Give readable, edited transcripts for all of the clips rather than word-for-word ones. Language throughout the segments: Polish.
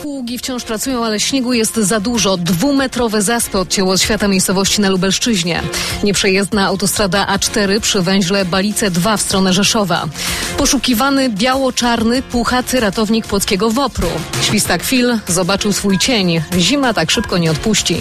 Pługi wciąż pracują, ale śniegu jest za dużo. 2-metrowe zaspy odcięło od świata miejscowości na Lubelszczyźnie. Nieprzejezdna autostrada A4 przy węźle Balice 2 w stronę Rzeszowa. Poszukiwany biało-czarny, puchaty ratownik płockiego WOPR-u. Świstak Phil zobaczył swój cień. Zima tak szybko nie odpuści.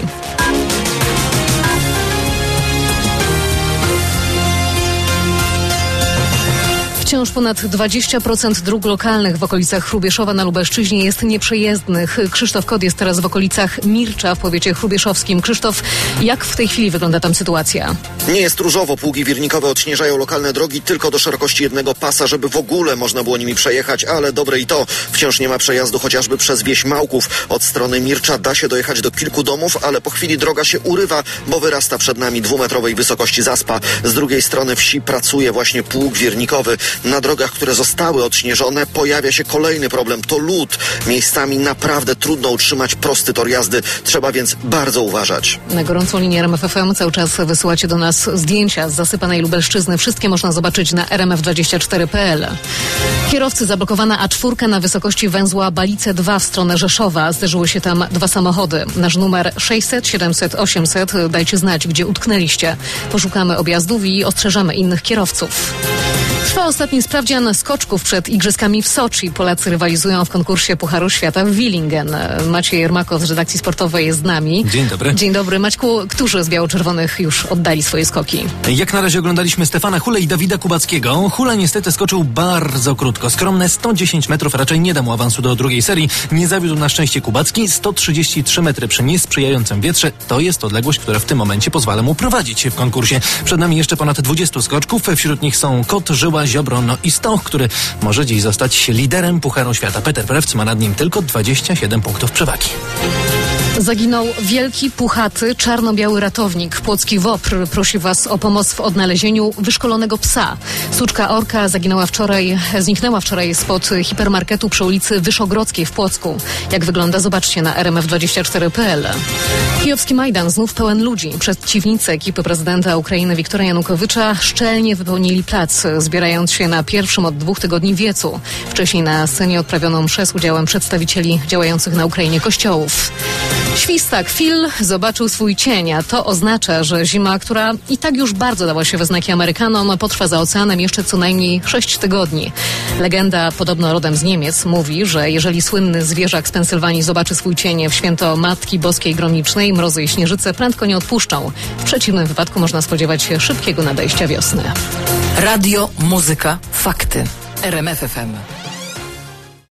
Wciąż ponad 20% dróg lokalnych w okolicach Hrubieszowa na Lubelszczyźnie jest nieprzejezdnych. Krzysztof Kot jest teraz w okolicach Mircza w powiecie hrubieszowskim. Krzysztof, jak w tej chwili wygląda tam sytuacja? Nie jest różowo. Pługi wirnikowe odśnieżają lokalne drogi tylko do szerokości jednego pasa, żeby w ogóle można było nimi przejechać, ale dobre i to. Wciąż nie ma przejazdu chociażby przez wieś Małków. Od strony Mircza da się dojechać do kilku domów, ale po chwili droga się urywa, bo wyrasta przed nami 2-metrowej wysokości zaspa. Z drugiej strony wsi pracuje właśnie pług wirnikowy. Na drogach, które zostały odśnieżone, pojawia się kolejny problem. To lód. Miejscami naprawdę trudno utrzymać prosty tor jazdy. Trzeba więc bardzo uważać. Na gorącą linię RMF FM cały czas wysyłacie do nas zdjęcia z zasypanej Lubelszczyzny. Wszystkie można zobaczyć na rmf24.pl. Kierowcy zablokowana A4 na wysokości węzła Balice 2 w stronę Rzeszowa. Zderzyły się tam 2 samochody. Nasz numer 600 700 800. Dajcie znać, gdzie utknęliście. Poszukamy objazdów i ostrzeżemy innych kierowców. Trwa ostatni sprawdzian skoczków przed Igrzyskami w Soczi. Polacy rywalizują w konkursie Pucharu Świata w Willingen. Maciej Jermakow z redakcji sportowej jest z nami. Dzień dobry. Dzień dobry. Maćku, którzy z biało-czerwonych już oddali swoje skoki? Jak na razie oglądaliśmy Stefana Hulę i Dawida Kubackiego. Hula niestety skoczył bardzo krótko. Skromne 110 metrów, raczej nie da mu awansu do drugiej serii. Nie zawiódł na szczęście Kubacki. 133 metry przy niesprzyjającym wietrze. To jest odległość, która w tym momencie pozwala mu prowadzić się w konkursie. Przed nami jeszcze ponad 20 skoczków. Wśród nich są Kot, Żyła, Ziobro, i Stoch, który może dziś zostać liderem Pucharu Świata. Peter Prewc ma nad nim tylko 27 punktów przewagi. Zaginął wielki, puchaty, czarno-biały ratownik. Płocki WOPR prosi Was o pomoc w odnalezieniu wyszkolonego psa. Suczka orka zniknęła wczoraj spod hipermarketu przy ulicy Wyszogrodzkiej w Płocku. Jak wygląda, zobaczcie na rmf24.pl. Kijowski Majdan znów pełen ludzi. Przeciwnicy ekipy prezydenta Ukrainy Wiktora Janukowycza szczelnie wypełnili plac, zbierając się na pierwszym od 2 tygodni wiecu. Wcześniej na scenie odprawiono mszę z udziałem przedstawicieli działających na Ukrainie kościołów. Świstak Phil zobaczył swój cień, a to oznacza, że zima, która i tak już bardzo dała się we znaki Amerykanom, potrwa za oceanem jeszcze co najmniej 6 tygodni. Legenda, podobno rodem z Niemiec, mówi, że jeżeli słynny zwierzak z Pensylwanii zobaczy swój cień w święto Matki Boskiej Gromnicznej, mrozy i śnieżyce prędko nie odpuszczą. W przeciwnym wypadku można spodziewać się szybkiego nadejścia wiosny. Radio, muzyka, fakty. RMF FM.